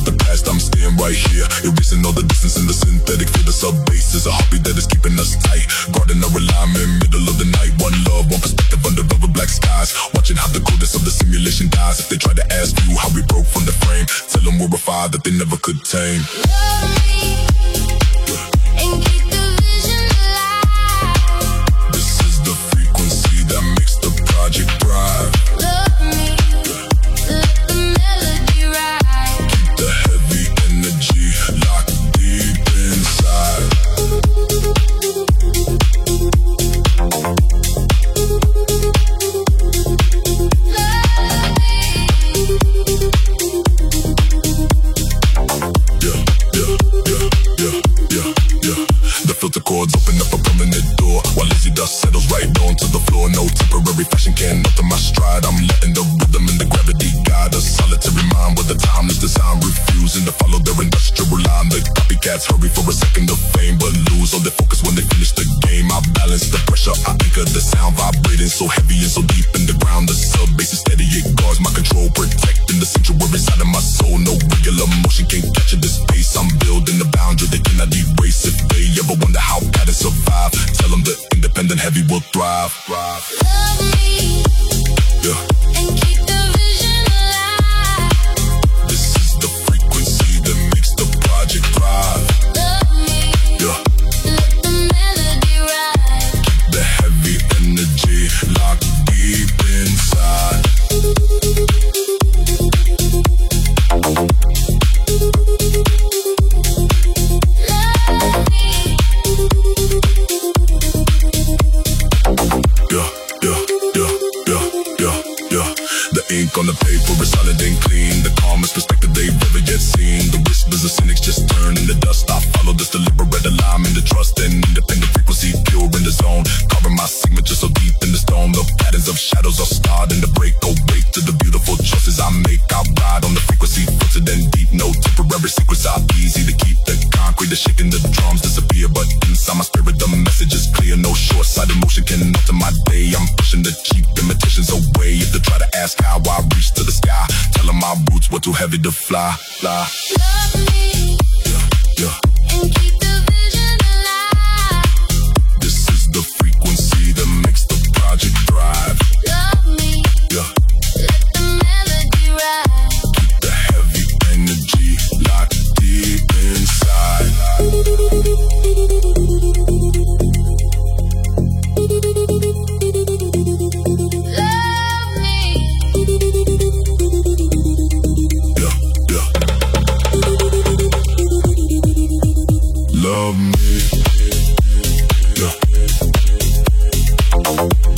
the past, I'm staying right here, erasing all the distance in the synthetic feel. The sub-bass is a hobby that is keeping us tight. Guarding our alignment, middle of the night. One love, one perspective under rubber black skies. Watching how the coldness of the simulation dies. If they try to ask you how we broke from the frame, tell them we're a fire that they never could tame. Love me and keep the vision alive. This is the frequency that makes the project thrive. Love me, let the melody ride. Keep the heavy energy locked deep inside. Filter cords open up a permanent door, while lazy dust settles right onto the floor. No temporary fashion can alter my stride. I'm letting the rhythm and the gravity guide a solitary mind with a timeless design, refusing to follow their industrial line. The copycats hurry for a second of fame, but lose all their focus when they finish the game. I balance the pressure, I anchor the sound, vibrating so heavy and so deep in the ground. The sub-bass is steady, it guards my control, protecting the sanctuary inside of my soul. No regular motion can capture this space. I'm building the boundary they cannot erase. If they ever wonder how patterns survive, tell them the independent heavy will thrive. Love me and keep the vision alive. This is the frequency that makes the project thrive. Love me, let the melody ride. Keep the heavy energy locked deep inside. The ink on the paper is solid and clean. The calmest perspective they've ever yet seen. The whispers of cynics just turn into dust. I follow this deliberate alignment, the trust and independent frequency, pure in the zone. Carving my signature so deep in the stone. The patterns of shadows are starting to break. Awake to the beautiful choices I make. I ride on the frequency, filtered and deep. No temporary secrets are easy to keep. The concrete is shaking, the drums disappear, but inside my spirit the message is clear. No short-sighted motion can alter my day. I'm pushing the cheap imitations away. If they try to ask how I reach to the sky, tell them my roots were too heavy to fly. Love me and keep the vision alive. This is the frequency that makes the project thrive. Love me, let the melody ride. Keep the heavy energy locked deep inside. Love me.